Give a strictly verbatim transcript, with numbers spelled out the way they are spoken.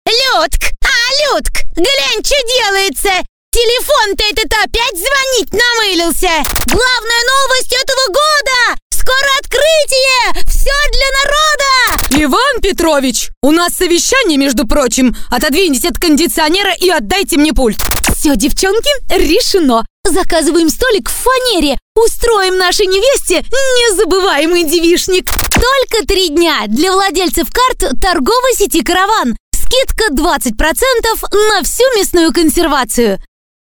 Людк, а, Людк, глянь, что делается! Телефон-то этот опять звонить намылился! Главная новость этого года! Скоро открытие! Все для народа! Иван Петрович, у нас совещание, между прочим. Отодвиньтесь от кондиционера и отдайте мне пульт. Все, девчонки, решено. Заказываем столик в фанере. Устроим нашей невесте незабываемый девичник. Только три дня для владельцев карт торговой сети «Караван». Скидка двадцать процентов на всю мясную консервацию.